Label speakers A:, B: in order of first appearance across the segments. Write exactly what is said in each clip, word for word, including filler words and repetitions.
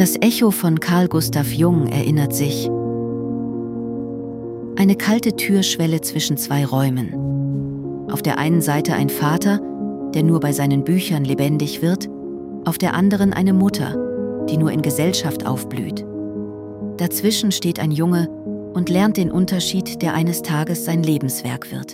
A: Das Echo von Carl Gustav Jung erinnert sich: Eine kalte Türschwelle zwischen zwei Räumen. Auf der einen Seite ein Vater, der nur bei seinen Büchern lebendig wird, auf der anderen eine Mutter, die nur in Gesellschaft aufblüht. Dazwischen steht ein Junge und lernt den Unterschied, der eines Tages sein Lebenswerk wird.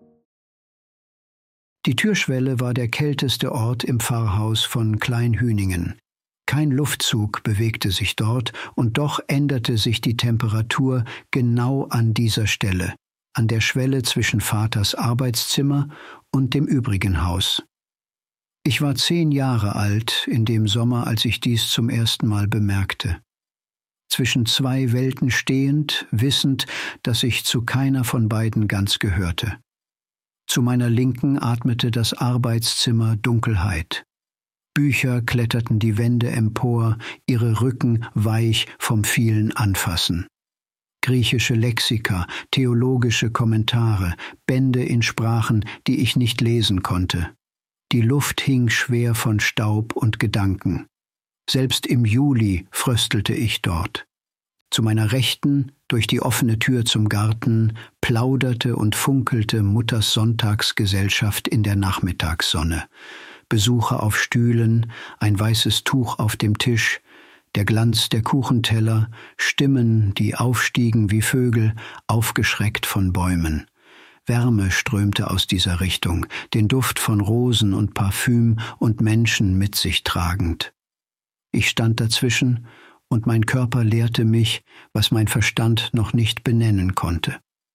B: Die Türschwelle war der kälteste Ort im Pfarrhaus von Kleinhüningen. Kein Luftzug bewegte sich dort, und doch änderte sich die Temperatur genau an dieser Stelle, an der Schwelle zwischen Vaters Arbeitszimmer und dem übrigen Haus. Ich war zehn Jahre alt in dem Sommer, als ich dies zum ersten Mal bemerkte. Zwischen zwei Welten stehend, wissend, dass ich zu keiner von beiden ganz gehörte. Zu meiner Linken atmete das Arbeitszimmer Dunkelheit. Bücher kletterten die Wände empor, ihre Rücken weich vom vielen Anfassen. Griechische Lexika, theologische Kommentare, Bände in Sprachen, die ich nicht lesen konnte. Die Luft hing schwer von Staub und Gedanken. Selbst im Juli fröstelte ich dort. Zu meiner Rechten, durch die offene Tür zum Garten, plauderte und funkelte Mutters Sonntagsgesellschaft in der Nachmittagssonne. Besucher auf Stühlen, ein weißes Tuch auf dem Tisch, der Glanz der Kuchenteller, Stimmen, die aufstiegen wie Vögel, aufgeschreckt von Bäumen. Wärme strömte aus dieser Richtung, den Duft von Rosen und Parfüm und Menschen mit sich tragend. Ich stand dazwischen, und mein Körper lehrte mich, was mein Verstand noch nicht benennen konnte.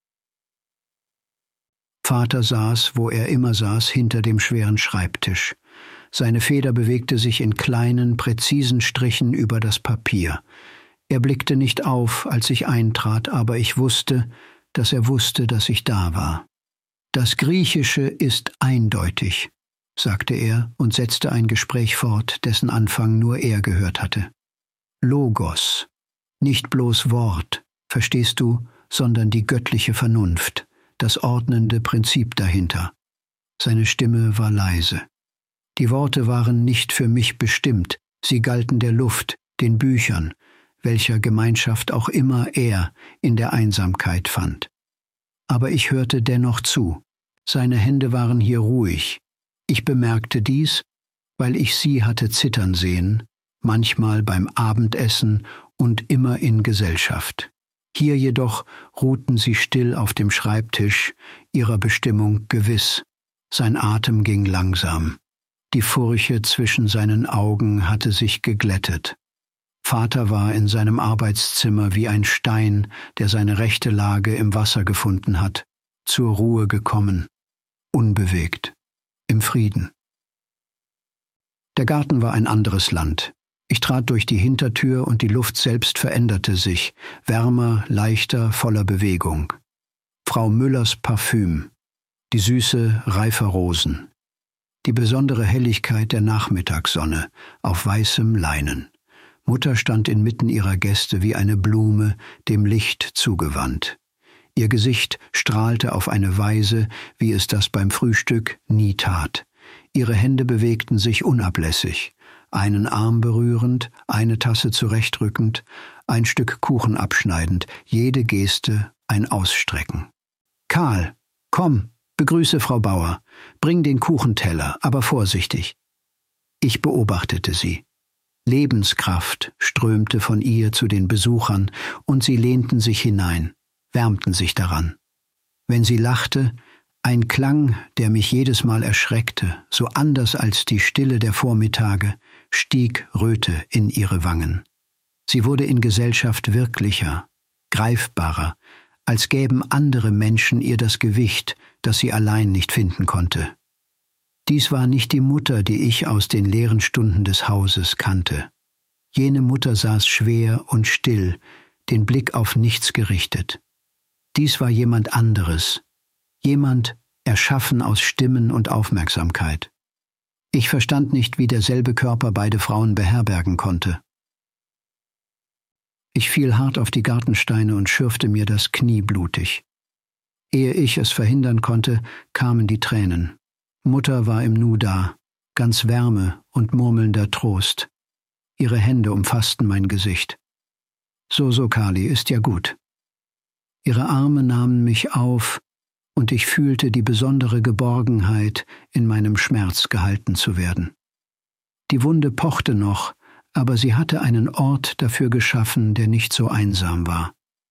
B: Vater saß, wo er immer saß, hinter dem schweren Schreibtisch. Seine Feder bewegte sich in kleinen, präzisen Strichen über das Papier. Er blickte nicht auf, als ich eintrat, aber ich wusste, dass er wusste, dass ich da war. »Das Griechische ist eindeutig«, sagte er und setzte ein Gespräch fort, dessen Anfang nur er gehört hatte. Logos, nicht bloß Wort, verstehst du, sondern die göttliche Vernunft, das ordnende Prinzip dahinter. Seine Stimme war leise. Die Worte waren nicht für mich bestimmt, sie galten der Luft, den Büchern, welcher Gemeinschaft auch immer er in der Einsamkeit fand. Aber ich hörte dennoch zu. Seine Hände waren hier ruhig. Ich bemerkte dies, weil ich sie hatte zittern sehen, manchmal beim Abendessen und immer in Gesellschaft. Hier jedoch ruhten sie still auf dem Schreibtisch, ihrer Bestimmung gewiss. Sein Atem ging langsam. Die Furche zwischen seinen Augen hatte sich geglättet. Vater war in seinem Arbeitszimmer wie ein Stein, der seine rechte Lage im Wasser gefunden hat, zur Ruhe gekommen, unbewegt, im Frieden. Der Garten war ein anderes Land. Ich trat durch die Hintertür und die Luft selbst veränderte sich, wärmer, leichter, voller Bewegung. Frau Müllers Parfüm, die Süße reifer Rosen, die besondere Helligkeit der Nachmittagssonne auf weißem Leinen. Mutter stand inmitten ihrer Gäste wie eine Blume, dem Licht zugewandt. Ihr Gesicht strahlte auf eine Weise, wie es das beim Frühstück nie tat. Ihre Hände bewegten sich unablässig, einen Arm berührend, eine Tasse zurechtrückend, ein Stück Kuchen abschneidend, jede Geste ein Ausstrecken. »Karl, komm, begrüße Frau Bauer, bring den Kuchenteller, aber vorsichtig.« Ich beobachtete sie. Lebenskraft strömte von ihr zu den Besuchern, und sie lehnten sich hinein, wärmten sich daran. Wenn sie lachte, ein Klang, der mich jedes Mal erschreckte, so anders als die Stille der Vormittage, stieg Röte in ihre Wangen. Sie wurde in Gesellschaft wirklicher, greifbarer, als gäben andere Menschen ihr das Gewicht, das sie allein nicht finden konnte. Dies war nicht die Mutter, die ich aus den leeren Stunden des Hauses kannte. Jene Mutter saß schwer und still, den Blick auf nichts gerichtet. Dies war jemand anderes, jemand erschaffen aus Stimmen und Aufmerksamkeit. Ich verstand nicht, wie derselbe Körper beide Frauen beherbergen konnte. Ich fiel hart auf die Gartensteine und schürfte mir das Knie blutig. Ehe ich es verhindern konnte, kamen die Tränen. Mutter war im Nu da, ganz Wärme und murmelnder Trost. Ihre Hände umfassten mein Gesicht. »So, so, Carly, ist ja gut.« Ihre Arme nahmen mich auf, und ich fühlte die besondere Geborgenheit, in meinem Schmerz gehalten zu werden. Die Wunde pochte noch, aber sie hatte einen Ort dafür geschaffen, der nicht so einsam war.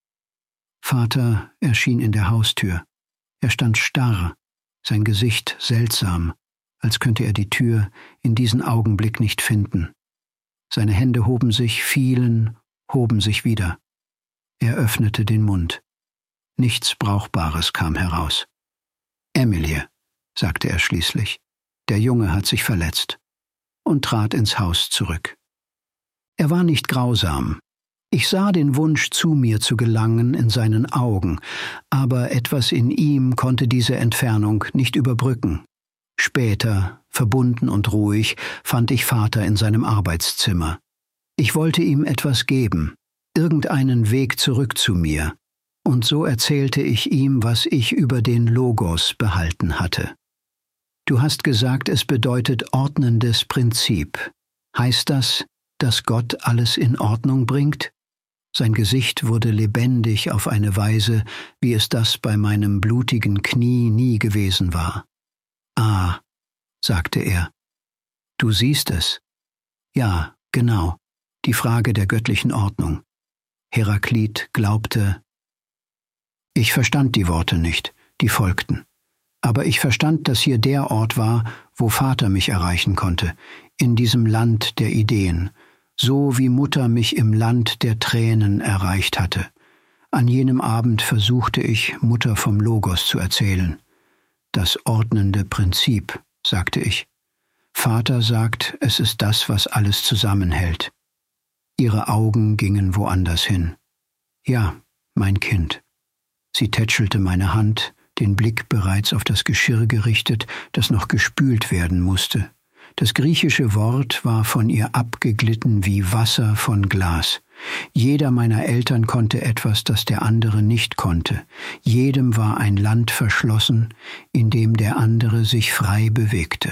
B: Vater erschien in der Haustür. Er stand starr, sein Gesicht seltsam, als könnte er die Tür in diesen Augenblick nicht finden. Seine Hände hoben sich, fielen, hoben sich wieder. Er öffnete den Mund. Nichts Brauchbares kam heraus. »Emilie«, sagte er schließlich, »der Junge hat sich verletzt«, und trat ins Haus zurück. Er war nicht grausam. Ich sah den Wunsch, zu mir zu gelangen, in seinen Augen, aber etwas in ihm konnte diese Entfernung nicht überbrücken. Später, verbunden und ruhig, fand ich Vater in seinem Arbeitszimmer. Ich wollte ihm etwas geben, irgendeinen Weg zurück zu mir, und so erzählte ich ihm, was ich über den Logos behalten hatte. »Du hast gesagt, es bedeutet ordnendes Prinzip. Heißt das, dass Gott alles in Ordnung bringt?« Sein Gesicht wurde lebendig auf eine Weise, wie es das bei meinem blutigen Knie nie gewesen war. »Ah«, sagte er, »du siehst es.« »Ja, genau, die Frage der göttlichen Ordnung.« Heraklit glaubte. Ich verstand die Worte nicht, die folgten. Aber ich verstand, dass hier der Ort war, wo Vater mich erreichen konnte, in diesem Land der Ideen, so wie Mutter mich im Land der Tränen erreicht hatte. An jenem Abend versuchte ich, Mutter vom Logos zu erzählen. »Das ordnende Prinzip«, sagte ich. »Vater sagt, es ist das, was alles zusammenhält.« Ihre Augen gingen woanders hin. »Ja, mein Kind.« Sie tätschelte meine Hand, den Blick bereits auf das Geschirr gerichtet, das noch gespült werden musste. Das griechische Wort war von ihr abgeglitten wie Wasser von Glas. Jeder meiner Eltern konnte etwas, das der andere nicht konnte. Jedem war ein Land verschlossen, in dem der andere sich frei bewegte.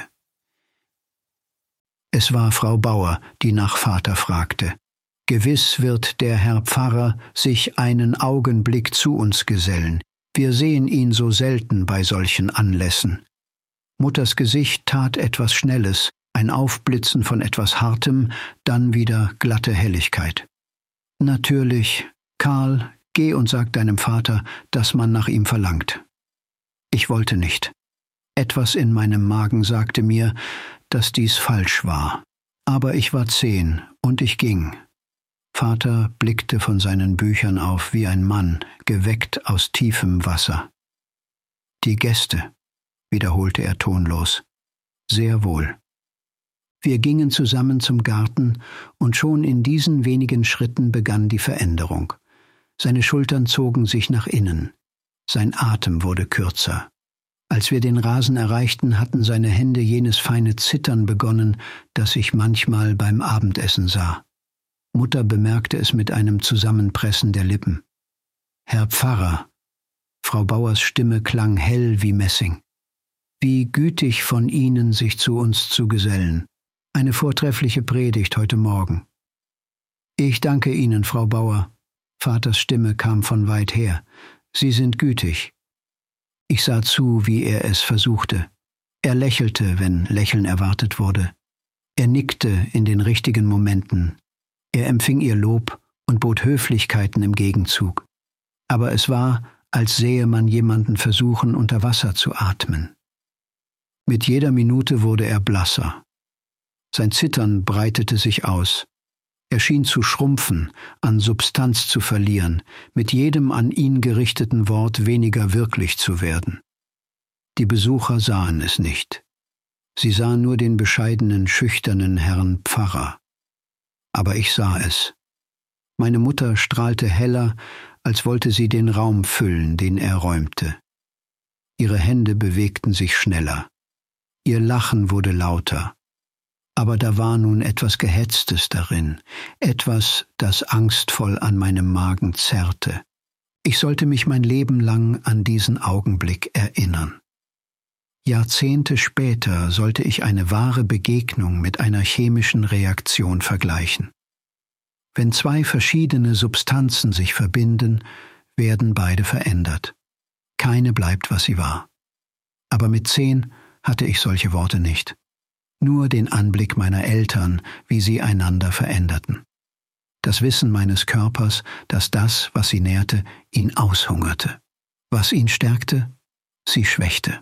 B: Es war Frau Bauer, die nach Vater fragte. »Gewiss wird der Herr Pfarrer sich einen Augenblick zu uns gesellen. Wir sehen ihn so selten bei solchen Anlässen.« Mutters Gesicht tat etwas Schnelles, ein Aufblitzen von etwas Hartem, dann wieder glatte Helligkeit. »Natürlich, Karl, geh und sag deinem Vater, dass man nach ihm verlangt.« Ich wollte nicht. Etwas in meinem Magen sagte mir, dass dies falsch war. Aber ich war zehn und ich ging. Vater blickte von seinen Büchern auf wie ein Mann, geweckt aus tiefem Wasser. »Die Gäste«, wiederholte er tonlos. »Sehr wohl.« Wir gingen zusammen zum Garten, und schon in diesen wenigen Schritten begann die Veränderung. Seine Schultern zogen sich nach innen. Sein Atem wurde kürzer. Als wir den Rasen erreichten, hatten seine Hände jenes feine Zittern begonnen, das ich manchmal beim Abendessen sah. Mutter bemerkte es mit einem Zusammenpressen der Lippen. »Herr Pfarrer«, Frau Bauers Stimme klang hell wie Messing. »Wie gütig von Ihnen, sich zu uns zu gesellen. Eine vortreffliche Predigt heute Morgen.« »Ich danke Ihnen, Frau Bauer.« Vaters Stimme kam von weit her. »Sie sind gütig.« Ich sah zu, wie er es versuchte. Er lächelte, wenn Lächeln erwartet wurde. Er nickte in den richtigen Momenten. Er empfing ihr Lob und bot Höflichkeiten im Gegenzug. Aber es war, als sähe man jemanden versuchen, unter Wasser zu atmen. Mit jeder Minute wurde er blasser. Sein Zittern breitete sich aus. Er schien zu schrumpfen, an Substanz zu verlieren, mit jedem an ihn gerichteten Wort weniger wirklich zu werden. Die Besucher sahen es nicht. Sie sahen nur den bescheidenen, schüchternen Herrn Pfarrer. Aber ich sah es. Meine Mutter strahlte heller, als wollte sie den Raum füllen, den er räumte. Ihre Hände bewegten sich schneller. Ihr Lachen wurde lauter. Aber da war nun etwas Gehetztes darin, etwas, das angstvoll an meinem Magen zerrte. Ich sollte mich mein Leben lang an diesen Augenblick erinnern. Jahrzehnte später sollte ich eine wahre Begegnung mit einer chemischen Reaktion vergleichen. Wenn zwei verschiedene Substanzen sich verbinden, werden beide verändert. Keine bleibt, was sie war. Aber mit zehn hatte ich solche Worte nicht. Nur den Anblick meiner Eltern, wie sie einander veränderten. Das Wissen meines Körpers, dass das, was sie nährte, ihn aushungerte. Was ihn stärkte, sie schwächte.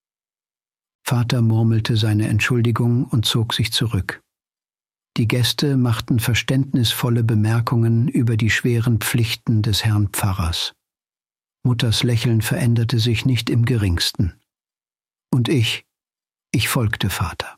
B: Vater murmelte seine Entschuldigung und zog sich zurück. Die Gäste machten verständnisvolle Bemerkungen über die schweren Pflichten des Herrn Pfarrers. Mutters Lächeln veränderte sich nicht im geringsten. Und ich, ich folgte Vater.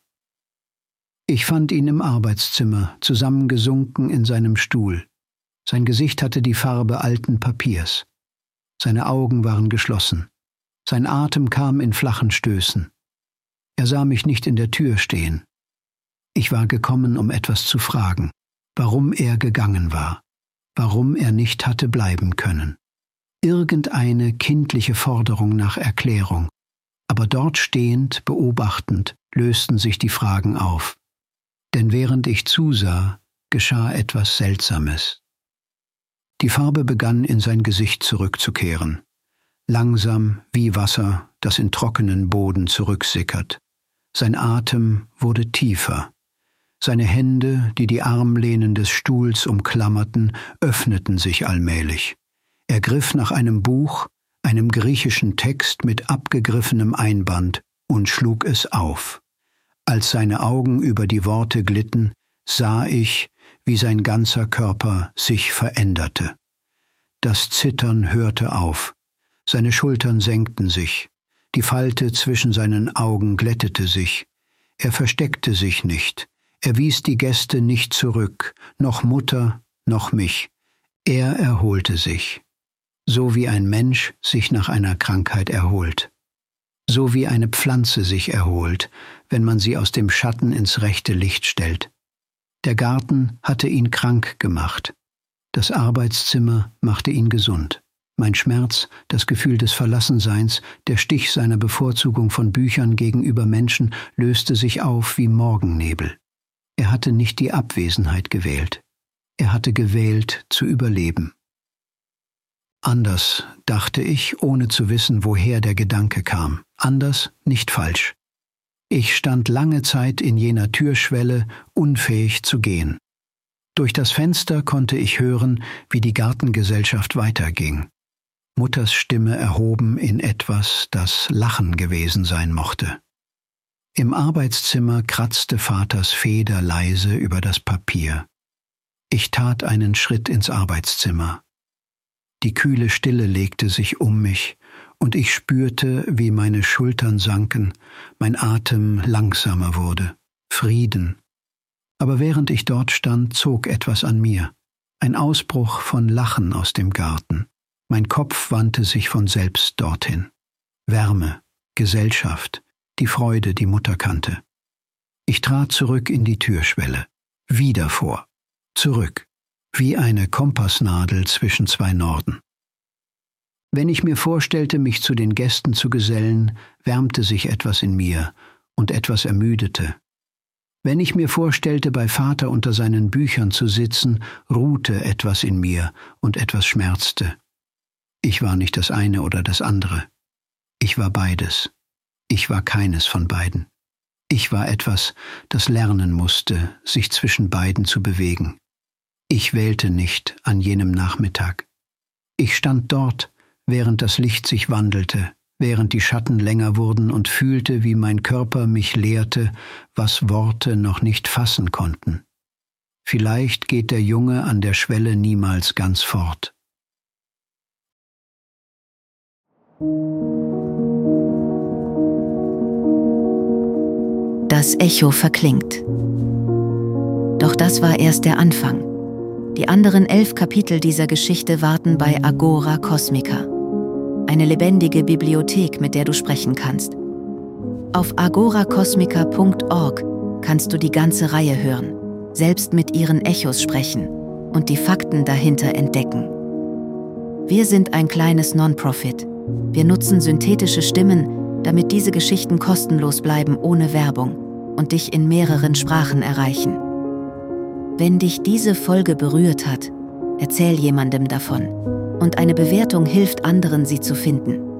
B: Ich fand ihn im Arbeitszimmer, zusammengesunken in seinem Stuhl. Sein Gesicht hatte die Farbe alten Papiers. Seine Augen waren geschlossen. Sein Atem kam in flachen Stößen. Er sah mich nicht in der Tür stehen. Ich war gekommen, um etwas zu fragen, warum er gegangen war, warum er nicht hatte bleiben können. Irgendeine kindliche Forderung nach Erklärung, aber dort stehend, beobachtend, lösten sich die Fragen auf. Denn während ich zusah, geschah etwas Seltsames. Die Farbe begann in sein Gesicht zurückzukehren, langsam wie Wasser, das in trockenen Boden zurücksickert. Sein Atem wurde tiefer. Seine Hände, die die Armlehnen des Stuhls umklammerten, öffneten sich allmählich. Er griff nach einem Buch, einem griechischen Text mit abgegriffenem Einband, und schlug es auf. Als seine Augen über die Worte glitten, sah ich, wie sein ganzer Körper sich veränderte. Das Zittern hörte auf, seine Schultern senkten sich, die Falte zwischen seinen Augen glättete sich. Er versteckte sich nicht, er wies die Gäste nicht zurück, noch Mutter, noch mich. Er erholte sich, so wie ein Mensch sich nach einer Krankheit erholt. So wie eine Pflanze sich erholt, wenn man sie aus dem Schatten ins rechte Licht stellt. Der Garten hatte ihn krank gemacht. Das Arbeitszimmer machte ihn gesund. Mein Schmerz, das Gefühl des Verlassenseins, der Stich seiner Bevorzugung von Büchern gegenüber Menschen löste sich auf wie Morgennebel. Er hatte nicht die Abwesenheit gewählt. Er hatte gewählt, zu überleben. Anders, dachte ich, ohne zu wissen, woher der Gedanke kam. Anders, nicht falsch. Ich stand lange Zeit in jener Türschwelle, unfähig zu gehen. Durch das Fenster konnte ich hören, wie die Gartengesellschaft weiterging. Mutters Stimme erhoben in etwas, das Lachen gewesen sein mochte. Im Arbeitszimmer kratzte Vaters Feder leise über das Papier. Ich tat einen Schritt ins Arbeitszimmer. Die kühle Stille legte sich um mich, und ich spürte, wie meine Schultern sanken, mein Atem langsamer wurde. Frieden. Aber während ich dort stand, zog etwas an mir. Ein Ausbruch von Lachen aus dem Garten. Mein Kopf wandte sich von selbst dorthin. Wärme, Gesellschaft, die Freude, die Mutter kannte. Ich trat zurück in die Türschwelle. Wieder vor. Zurück. Wie eine Kompassnadel zwischen zwei Norden. Wenn ich mir vorstellte, mich zu den Gästen zu gesellen, wärmte sich etwas in mir und etwas ermüdete. Wenn ich mir vorstellte, bei Vater unter seinen Büchern zu sitzen, ruhte etwas in mir und etwas schmerzte. Ich war nicht das eine oder das andere. Ich war beides. Ich war keines von beiden. Ich war etwas, das lernen musste, sich zwischen beiden zu bewegen. Ich wählte nicht an jenem Nachmittag. Ich stand dort, während das Licht sich wandelte, während die Schatten länger wurden und fühlte, wie mein Körper mich lehrte, was Worte noch nicht fassen konnten. Vielleicht geht der Junge an der Schwelle niemals ganz fort.
A: Das Echo verklingt. Doch das war erst der Anfang. Die anderen elf Kapitel dieser Geschichte warten bei Agora Cosmica, eine lebendige Bibliothek, mit der du sprechen kannst. Auf agora cosmica punkt org kannst du die ganze Reihe hören, selbst mit ihren Echos sprechen und die Fakten dahinter entdecken. Wir sind ein kleines Non-Profit. Wir nutzen synthetische Stimmen, damit diese Geschichten kostenlos bleiben ohne Werbung und dich in mehreren Sprachen erreichen. Wenn dich diese Folge berührt hat, erzähl jemandem davon. Und eine Bewertung hilft anderen, sie zu finden.